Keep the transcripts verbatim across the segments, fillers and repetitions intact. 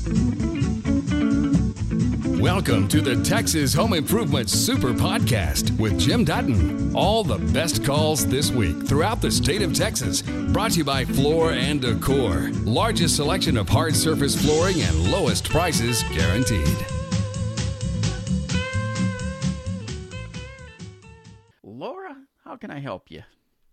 Welcome to the Texas Home Improvement Super Podcast with Jim Dutton. All the best calls this week throughout the state of Texas. Brought to you by Floor and Decor. Largest selection of hard surface flooring and lowest prices guaranteed. Laura, how can I help you?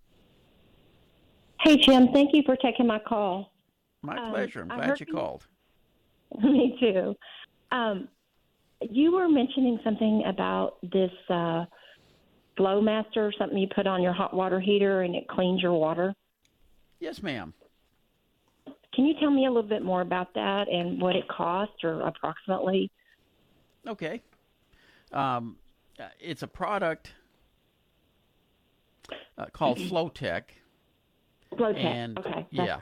Hey, Jim. Thank you for taking my call. My Um, pleasure. I'm I glad heard you you- called. Me too. Um, you were mentioning something about this uh, Flowmaster or something you put on your hot water heater and it cleans your water. Yes, ma'am. Can you tell me a little bit more about that and what it costs or approximately? Okay. Um, uh, it's a product uh, called Flowtech. Flowtech. And Okay. yeah.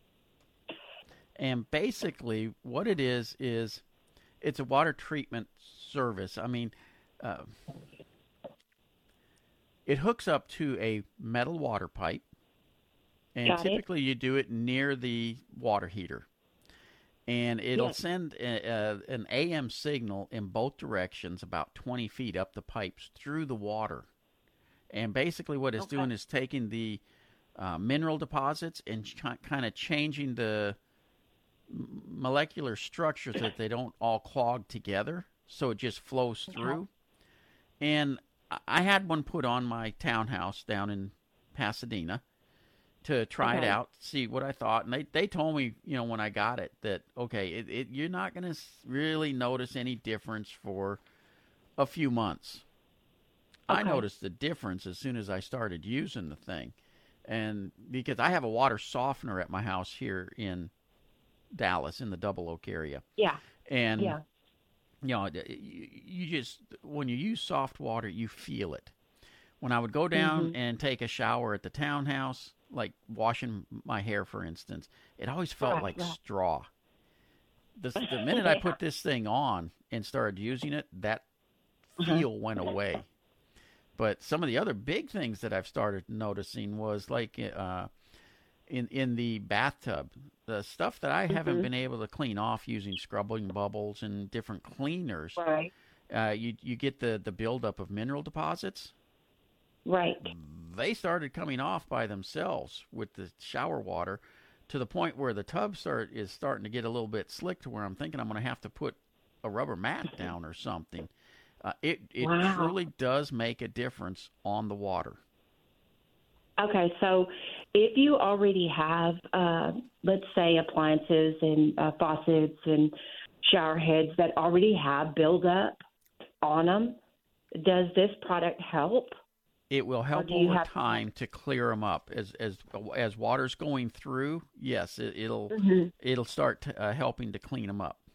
And basically what it is, is it's a water treatment service. I mean, uh, it hooks up to a metal water pipe. And Got it. typically you do it near the water heater. And it'll Yes. send a, a, an A M signal in both directions about twenty feet up the pipes through the water. And basically what it's Okay. doing is taking the uh, mineral deposits and ch- kind of changing the m- molecular structure so that they don't all clog together, so it just flows through. And I- I had one put on my townhouse down in Pasadena to try it Okay. out, see what I thought. And they, they told me, you know, when I got it, that, okay, it, it, you're not going to really notice any difference for a few months. I Okay. noticed the difference as soon as I started using the thing. And because I have a water softener at my house here in Dallas, in the Double Oak area. Yeah. And, Yeah. you know, you, you just, when you use soft water, you feel it. When I would go down Mhm. and take a shower at the townhouse, like washing my hair, for instance, it always felt Right, like right. straw. The, the minute I put this thing on and started using it, that Uh-huh. feel went away. But some of the other big things that I've started noticing was like uh, in in the bathtub, the stuff that I haven't Mhm. been able to clean off using scrubbing bubbles and different cleaners. Right. Uh, you you get the the buildup of mineral deposits. Right. They started coming off by themselves with the shower water, to the point where the tub start is starting to get a little bit slick, to where I'm thinking I'm going to have to put a rubber mat down or something. Uh, it it Wow. truly does make a difference on the water. Okay, so if you already have, uh, let's say, appliances and uh, faucets and shower heads that already have buildup on them, does this product help? It will help do you over have to- time to clear them up as as as water's going through. Yes, it, it'll Mhm. it'll start to, uh, helping to clean them up.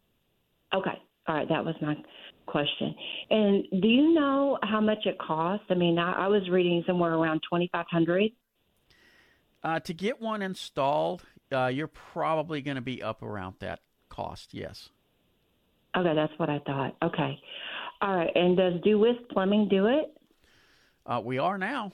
Okay, all right, that was my question. And do you know how much it costs? I mean, I, I was reading somewhere around twenty-five hundred Uh, to get one installed, uh, you're probably going to be up around that cost. Yes. Okay, that's what I thought. Okay, all right. And does Do With Plumbing do it? Uh, we are now.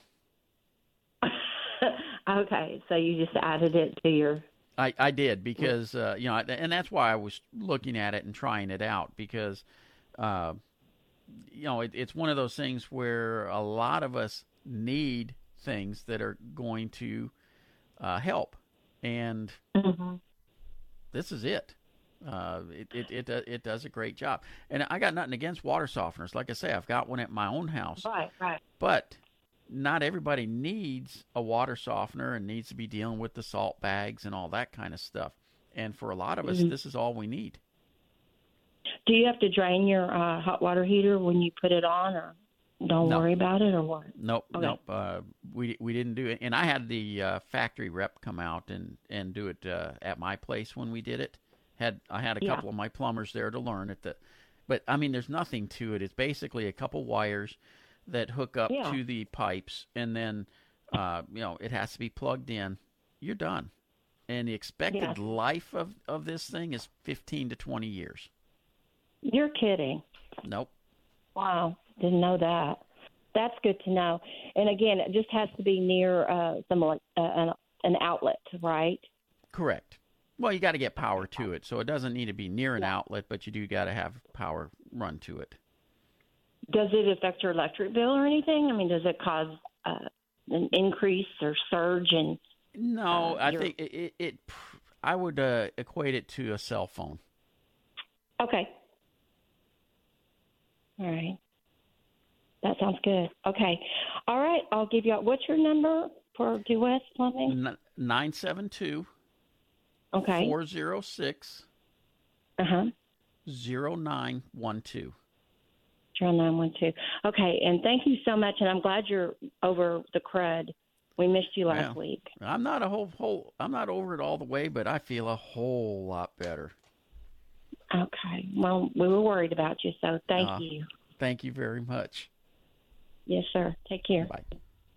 Okay, so you just added it to your. I, I did because, uh, you know, and that's why I was looking at it and trying it out because, uh, you know, it, it's one of those things where a lot of us need things that are going to uh, help. And Mhm. this is it. Uh, it, it, it, uh, it does a great job. And I got nothing against water softeners. Like I say, I've got one at my own house. Right, right. But not everybody needs a water softener and needs to be dealing with the salt bags and all that kind of stuff. And for a lot of us, Mhm. this is all we need. Do you have to drain your uh, hot water heater when you put it on, or don't No. worry about it, or what? Nope, Okay. nope. Uh, we we didn't do it. And I had the uh, factory rep come out and, and do it uh, at my place when we did it. Had I had a Yeah. couple of my plumbers there to learn it. The, but, I mean, there's nothing to it. It's basically a couple wires that hook up Yeah. to the pipes, and then, uh, you know, it has to be plugged in. You're done. And the expected Yes. life of, of this thing is fifteen to twenty years. You're kidding. Nope. Wow, didn't know that. That's good to know. And again, it just has to be near uh, some like uh, an, an outlet, right? Correct. Well, you got to get power to it, so it doesn't need to be near an Yeah. outlet, but you do got to have power run to it. Does it affect your electric bill or anything? I mean, does it cause uh, an increase or surge in? No, Uh, I you're- think it, it, it. I would uh, equate it to a cell phone. Okay. All right. That sounds good. Okay. All right. I'll give you. What's your number for Due West Plumbing? Nine seven two Okay. four zero six Uh huh. zero nine one two. Zero nine one two. Okay. And thank you so much. And I'm glad you're over the crud. We missed you last Yeah. week. I'm not a whole whole. I'm not over it all the way, but I feel a whole lot better. Okay. Well, we were worried about you, so thank Uh, you. Thank you very much. Yes, sir. Take care. Bye.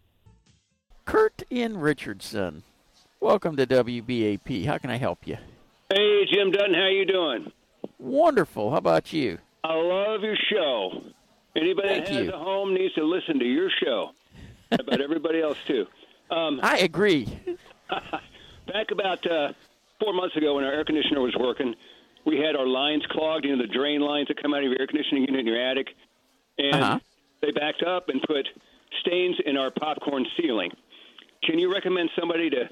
Kurt in Richardson. Welcome to W B A P. How can I help you? Hey, Jim Dutton, how you doing? Wonderful. How about you? I love your show. Anybody Thank that has you. a home needs to listen to your show. About everybody else, too. Um, I agree. back about uh, four months ago when our air conditioner was working, we had our lines clogged, you know, the drain lines that come out of your air conditioning unit in your attic. And Uh-huh. they backed up and put stains in our popcorn ceiling. Can you recommend somebody to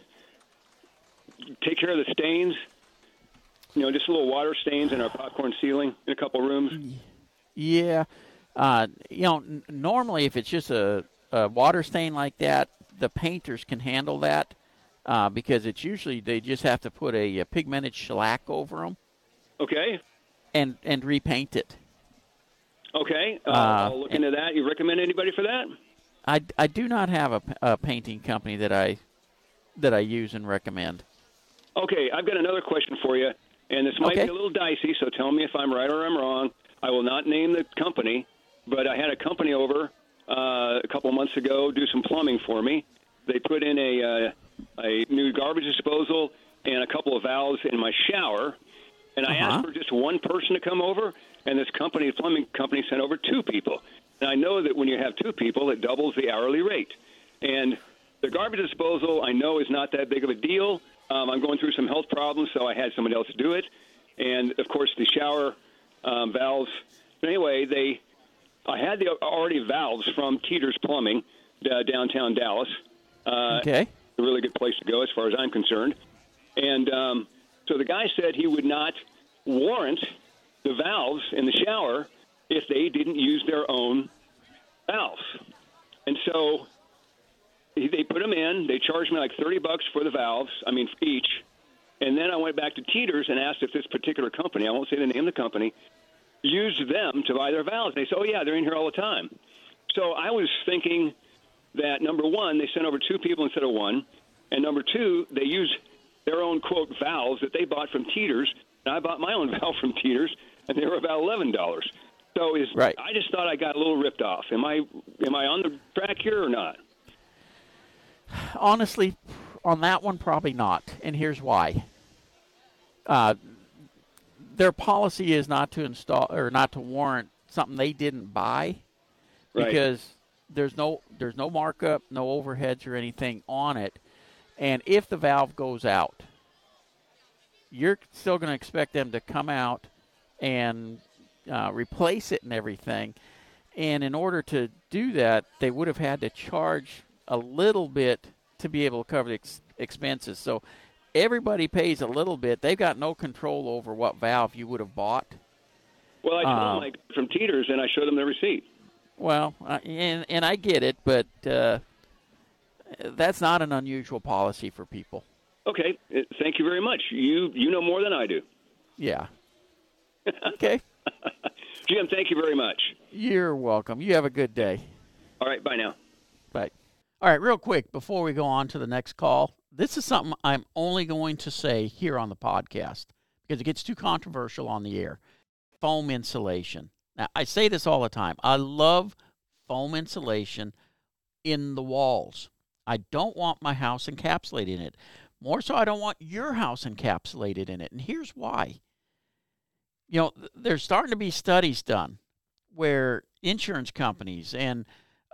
take care of the stains? You know, just little water stains in our popcorn ceiling in a couple rooms. Yeah. Uh, you know, n- normally if it's just a, a water stain like that, the painters can handle that uh, because it's usually they just have to put a, a pigmented shellac over them Okay. and, and repaint it. Okay. Uh, Uh, I'll look into that. You recommend anybody for that? I, I do not have a, p- a painting company that I that I use and recommend. Okay. I've got another question for you, and this might Okay. be a little dicey, so tell me if I'm right or I'm wrong. I will not name the company, but I had a company over uh, a couple months ago do some plumbing for me. They put in a uh, a new garbage disposal and a couple of valves in my shower, and I Uh-huh. asked for just one person to come over, and this company, plumbing company, sent over two people. And I know that when you have two people, it doubles the hourly rate. And the garbage disposal, I know, is not that big of a deal. Um, I'm going through some health problems, so I had somebody else do it. And, of course, the shower um, valves. But anyway, they, I had the already valves from Teeter's Plumbing, uh, downtown Dallas. Uh, Okay. A really good place to go as far as I'm concerned. And um, so the guy said he would not warrant the valves in the shower if they didn't use their own valves. And so they put them in. They charged me like thirty bucks for the valves, I mean, each. And then I went back to Teeter's and asked if this particular company, I won't say the name of the company, used them to buy their valves. And they said, oh, yeah, they're in here all the time. So I was thinking that, number one, they sent over two people instead of one. And number two, they used their own, quote, valves that they bought from Teeter's. And I bought my own valve from Teeter's, and they were about eleven dollars. So is Right. I just thought I got a little ripped off. Am I am I on the track here or not? Honestly, on that one, probably not. And here's why. Uh, their policy is not to install or not to warrant something they didn't buy Right. because there's no there's no markup, no overheads or anything on it. And if the valve goes out, you're still going to expect them to come out and uh, replace it and everything. And in order to do that, they would have had to charge a little bit to be able to cover the ex- expenses. So everybody pays a little bit. They've got no control over what valve you would have bought. Well, I told Um, them I got it from Teeter's, and I showed them the receipt. Well, uh, and and I get it, but uh, that's not an unusual policy for people. Okay, uh, thank you very much. You you know more than I do. Yeah. Okay. Jim, thank you very much. You're welcome. You have a good day. All right, bye now. Bye. All right, real quick before we go on to the next call, this is something I'm only going to say here on the podcast because it gets too controversial on the air. Foam insulation. Now, I say this all the time. I love foam insulation in the walls. I don't want my house encapsulated in it. More so, I don't want your house encapsulated in it. And here's why. You know, th- there's starting to be studies done where insurance companies and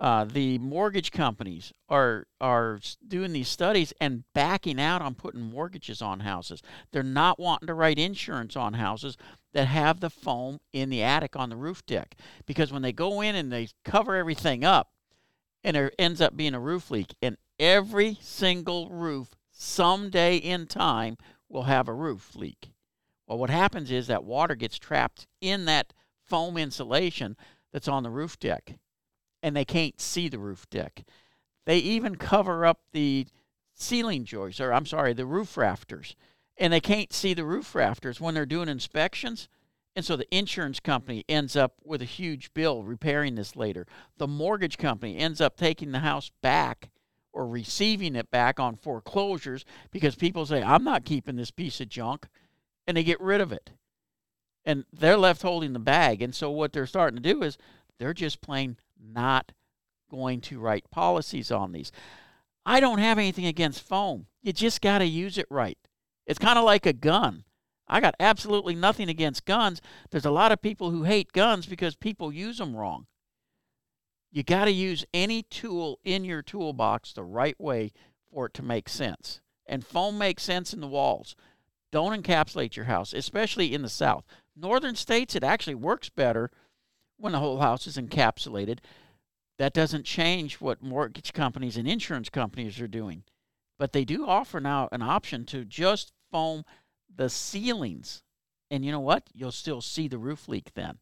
Uh, the mortgage companies are are doing these studies and backing out on putting mortgages on houses. They're not wanting to write insurance on houses that have the foam in the attic on the roof deck, because when they go in and they cover everything up and there ends up being a roof leak, and every single roof someday in time will have a roof leak. Well, what happens is that water gets trapped in that foam insulation that's on the roof deck, and they can't see the roof deck. They even cover up the ceiling joists, or I'm sorry, the roof rafters, and they can't see the roof rafters when they're doing inspections. And so the insurance company ends up with a huge bill repairing this later. The mortgage company ends up taking the house back or receiving it back on foreclosures because people say, I'm not keeping this piece of junk, and they get rid of it. And they're left holding the bag. And so what they're starting to do is they're just plain not going to write policies on these. I don't have anything against foam. You just got to use it right. It's kind of like a gun. I got absolutely nothing against guns. There's a lot of people who hate guns because people use them wrong. You got to use any tool in your toolbox the right way for it to make sense. And foam makes sense in the walls. Don't encapsulate your house, especially in the South. Northern states, it actually works better when the whole house is encapsulated. That doesn't change what mortgage companies and insurance companies are doing. But they do offer now an option to just foam the ceilings. And you know what? You'll still see the roof leak then.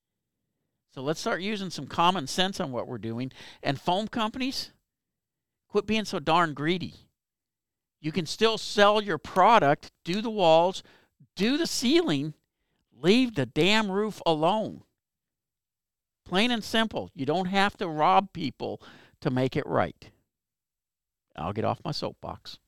So let's start using some common sense on what we're doing. And foam companies, quit being so darn greedy. You can still sell your product, do the walls, do the ceiling, leave the damn roof alone. Plain and simple. You don't have to rob people to make it right. I'll get off my soapbox.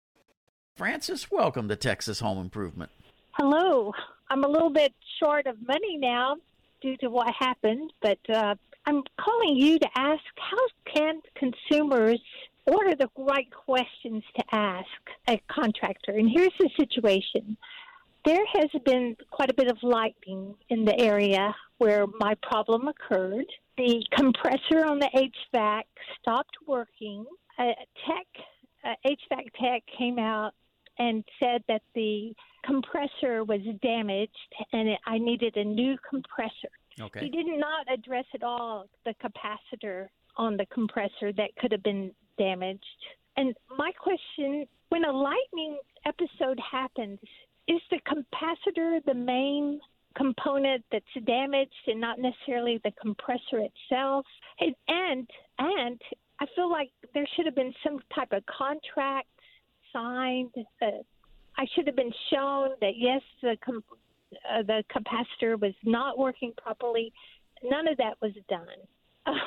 Francis, welcome to Texas Home Improvement. Hello. I'm a little bit short of money now due to what happened, but uh, I'm calling you to ask, how can consumers order the right questions to ask a contractor? And here's the situation. There has been quite a bit of lightning in the area where my problem occurred. The compressor on the H V A C stopped working. A tech, a H V A C tech came out and said that the compressor was damaged and it, I needed a new compressor. Okay. He did not address at all the capacitor on the compressor that could have been damaged. And my question, when a lightning episode happens, is the capacitor the main component that's damaged and not necessarily the compressor itself? And and, and I feel like there should have been some type of contract signed. Uh, I should have been shown that, yes, the com- uh, the capacitor was not working properly. None of that was done.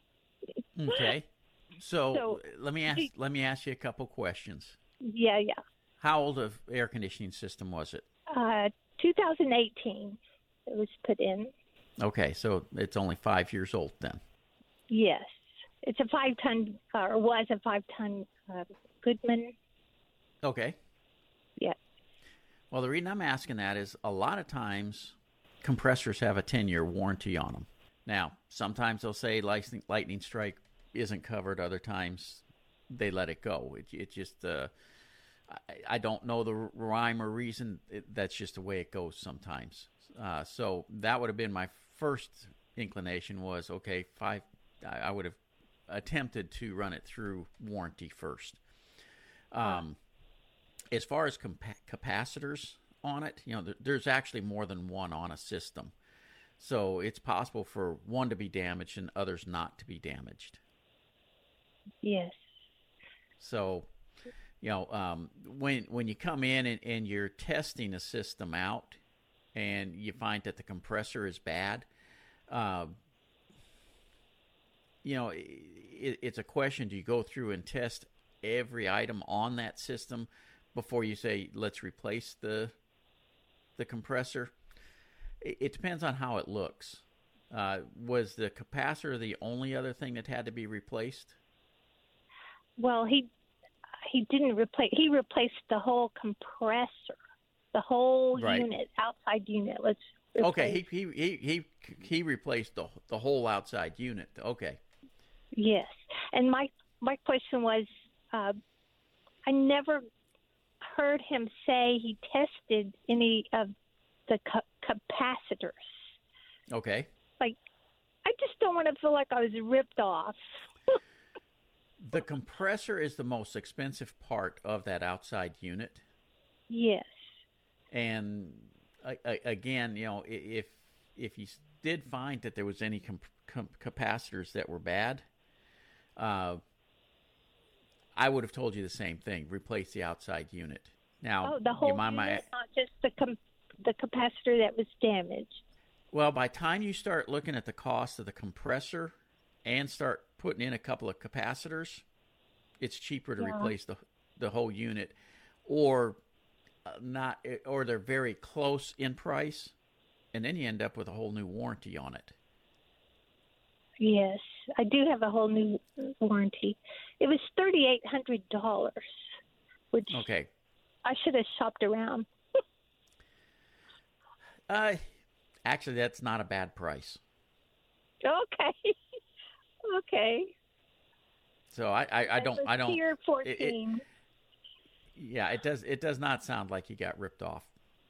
Okay. So, So, let me ask let me ask you a couple questions. Yeah, yeah. How old of air conditioning system was it? Uh, two thousand eighteen it was put in. Okay, so it's only five years old then. Yes. It's a five-ton, or was a five-ton uh, Goodman. Okay. Yeah. Well, the reason I'm asking that is a lot of times compressors have a ten-year warranty on them. Now, sometimes they'll say lightning, lightning strike isn't covered. Other times they let it go. It, it just, uh, I, I don't know the rhyme or reason. It, that's just the way it goes sometimes. Uh, so that would have been my first inclination was, okay, five, I, I would have attempted to run it through warranty first. Um, as far as compa- capacitors on it, you know, there, there's actually more than one on a system. So it's possible for one to be damaged and others not to be damaged. Yes. So, you know, um, when when you come in and, and you're testing a system out and you find that the compressor is bad, uh, you know, it, it's a question, do you go through and test every item on that system before you say, let's replace the the compressor? It, it depends on how it looks. Uh, was the capacitor the only other thing that had to be replaced? Well, he he didn't replace. He replaced the whole compressor, the whole Right. unit, outside unit. Let's Okay, replace. he he he he he replaced the the whole outside unit. Okay. Yes. And my my question was, uh, I never heard him say he tested any of the ca- capacitors. Okay. Like, I just don't want to feel like I was ripped off. The compressor is the most expensive part of that outside unit. Yes. And I, I, again, you know, if if you did find that there was any comp- com- capacitors that were bad, uh, I would have told you the same thing. Replace the outside unit. Now, Oh, the whole you mind unit, my, not just the com- the capacitor that was damaged. well, by the time you start looking at the cost of the compressor and start putting in a couple of capacitors, it's cheaper to Yeah. replace the the whole unit, or uh, not, or they're very close in price, and then you end up with a whole new warranty on it. Yes, I do have a whole new warranty. It was thirty-eight hundred dollars, which Okay. I should have shopped around. Uh, actually, that's not a bad price. Okay. Okay. So I, I, I don't, That was I don't. Tier it- fourteen. it- yeah, it does. It does not sound like you got ripped off.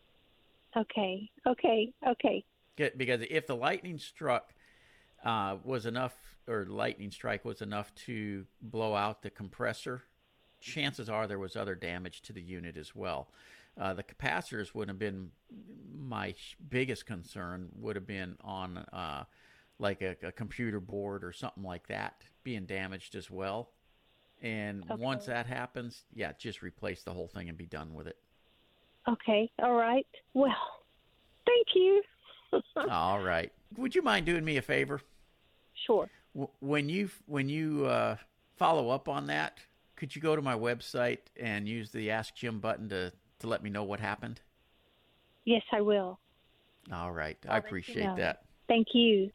Okay. Okay. Okay. Get- Because if the lightning struck uh, was enough, or lightning strike was enough to blow out the compressor, chances are there was other damage to the unit as well. Uh, the capacitors would have been my biggest concern. Would have been on uh, like a, a computer board or something like that being damaged as well. And Okay. once that happens, yeah, just replace the whole thing and be done with it. Okay. All right. Well, thank you. All right. Would you mind doing me a favor? Sure. W- When you when you uh, follow up on that, could you go to my website and use the Ask Jim button to, to let me know what happened? Yes, I will. All right. I'll I let you appreciate know. that. Thank you.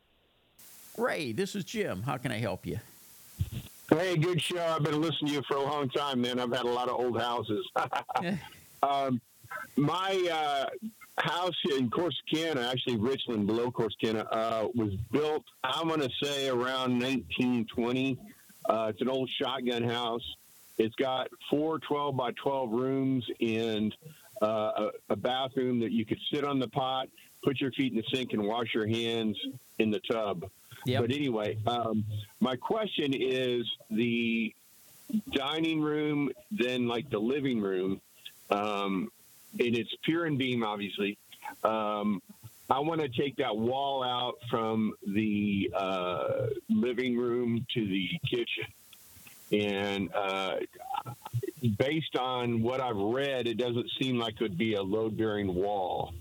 Ray, this is Jim. How can I help you? Hey, good show. I've been listening to you for a long time, man. I've had a lot of old houses. um, my uh, house in Corsicana, actually Richland, below Corsicana, uh, was built, I'm going to say, around nineteen twenty. Uh, it's an old shotgun house. It's got four twelve by twelve rooms and uh, a, a bathroom that you could sit on the pot, put your feet in the sink, and wash your hands in the tub. Yep. But anyway, um, my question is the dining room, then like the living room, um, and it's pier and beam, obviously. Um, I want to take that wall out from the uh, living room to the kitchen. And uh, based on what I've read, it doesn't seem like it would be a load-bearing wall.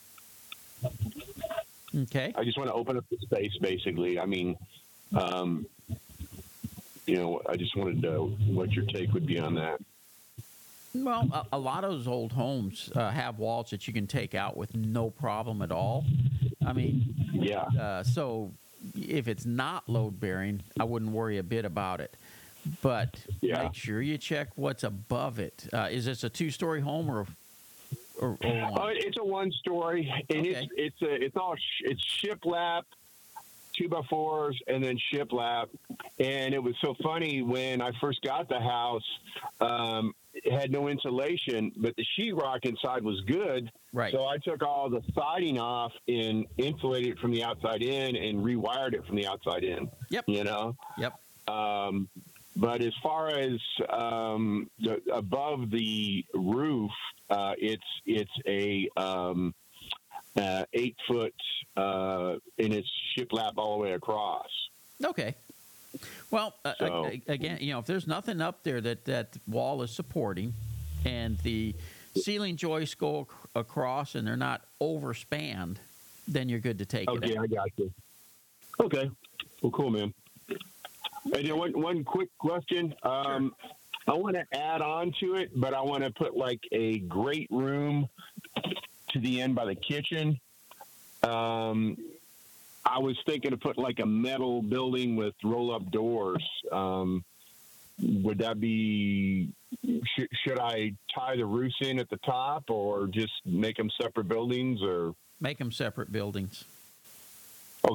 Okay. I just want to open up the space, basically. I mean, um, you know, I just wanted to know what your take would be on that. Well, a, a lot of those old homes uh, have walls that you can take out with no problem at all. I mean, Yeah. uh, so if it's not load bearing, I wouldn't worry a bit about it. But Yeah. make sure you check what's above it. Uh, is this a two-story home or or, or Oh, one? it's a one-story, and Okay. it's it's a it's all sh- it's shiplap, two by fours, and then shiplap. And it was so funny when I first got the house. Um, it had no insulation, but the sheetrock inside was good. Right. So I took all the siding off and insulated it from the outside in, and rewired it from the outside in. Yep. You know. Yep. Um, but as far as um, the, above the roof, uh, it's it's a um, uh, eight foot, uh, and it's shiplap all the way across. Okay. Well, uh, So- a- again, you know, if there's nothing up there that that wall is supporting, and the ceiling joists go ac- across and they're not overspanned, then you're good to take it Okay, out. I got you. Okay, well, cool, man. And then one one quick question. Um, I want to add on to it, but I want to put like a great room to the end by the kitchen. Um, I was thinking of putting like a metal building with roll-up doors. Um, would that be? Sh- should I tie the roofs in at the top, or just make them separate buildings? Or Make them separate buildings. okay,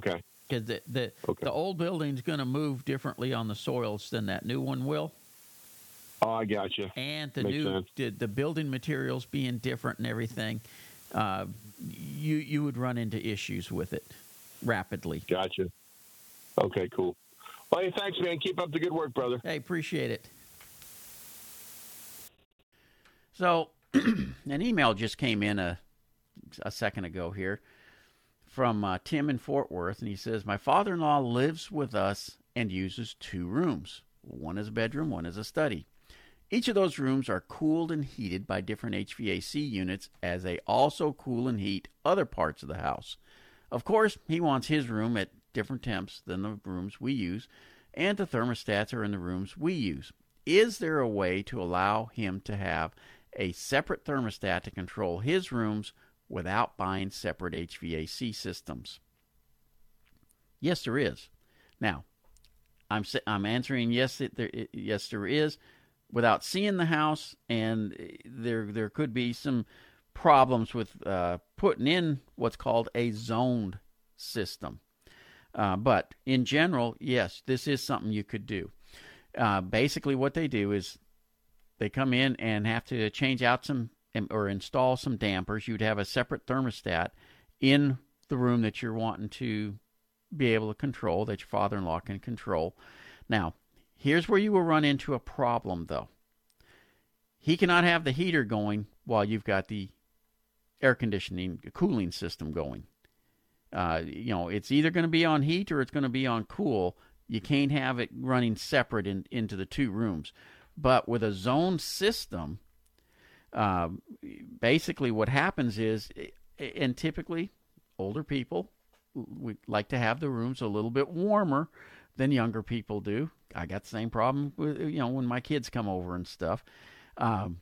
Because the the, Okay. the old building's going to move differently on the soils than that new one will. Oh, I got you. And the Makes new sense. the, the building materials being different and everything, uh, you you would run into issues with it rapidly. Gotcha. Okay, cool. Well, hey, thanks, man. Keep up the good work, brother. Hey, appreciate it. So, an email just came in a a second ago here from uh, Tim in Fort Worth, and he says, my father-in-law lives with us and uses two rooms. One is a bedroom, one is a study. Each of those rooms are cooled and heated by different H V A C units, as they also cool and heat other parts of the house. Of course, he wants his room at different temps than the rooms we use, and the thermostats are in the rooms we use. Is there a way to allow him to have a separate thermostat to control his rooms without buying separate H V A C systems? Yes, there is. Now, I'm I'm answering yes, it, there, it, yes, there is, without seeing the house, and there there could be some problems with uh, putting in what's called a zoned system. Uh, but in general, yes, this is something you could do. Uh, basically, what they do is they come in and have to change out some or install some dampers. You'd have a separate thermostat in the room that you're wanting to be able to control, that your father-in-law can control. Now, here's where you will run into a problem, though. He cannot have the heater going while you've got the air conditioning, cooling system going. Uh, you know, it's either going to be on heat or it's going to be on cool. You can't have it running separate in, into the two rooms. But with a zone system, uh, basically what happens is, and typically older people, we like to have the rooms a little bit warmer than younger people do. I got the same problem with, you know, when my kids come over and stuff. Um,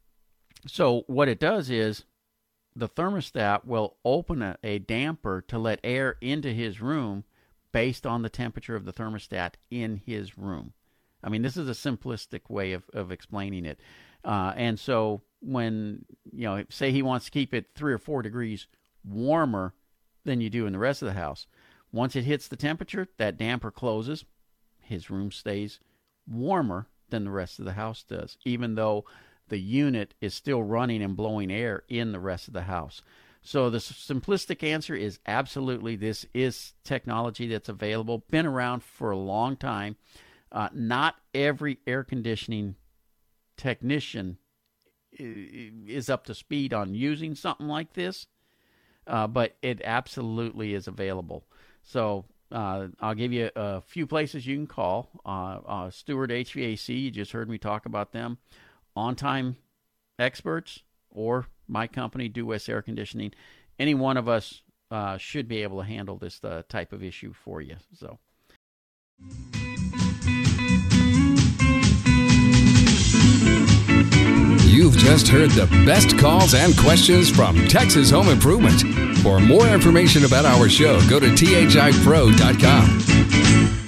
so what it does is the thermostat will open a, a damper to let air into his room based on the temperature of the thermostat in his room. I mean, this is a simplistic way of, of explaining it. Uh, and so when, you know, say he wants to keep it three or four degrees warmer than you do in the rest of the house, once it hits the temperature, that damper closes. His room stays warmer than the rest of the house does, even though the unit is still running and blowing air in the rest of the house. So the simplistic answer is absolutely, this is technology that's available, been around for a long time. Uh, not every air conditioning technician is up to speed on using something like this, uh, but it absolutely is available. So uh, I'll give you a few places you can call. Uh, uh, Stewart H V A C, you just heard me talk about them. On Time Experts, or my company, Due West Air Conditioning. Any one of us uh, should be able to handle this uh, type of issue for you. So. You've just heard the best calls and questions from Texas Home Improvement. For more information about our show, go to T H I Pro dot com.